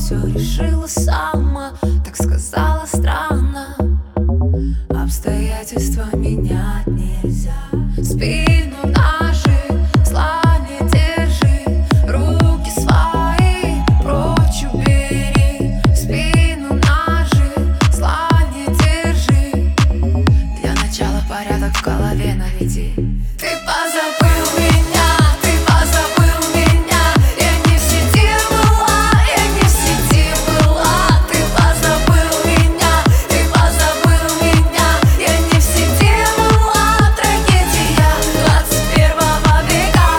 все решила сама, так сказала странно. Обстоятельства менять нельзя. Спину ножи, зла не держи, руки свои прочь убери. Спину ножи, зла не держи. Для начала порядок в голове наведи. Ты позабыл меня, ты позабыл меня. Я не в сети была, я не в сети была. Ты позабыл меня, ты позабыл меня. Я не в сети была. Трагедия 21 века.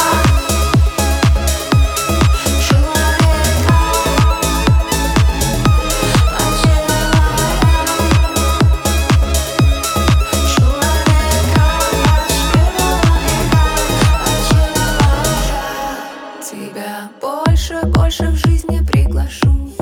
Человека тебя больше в жизни приглашу.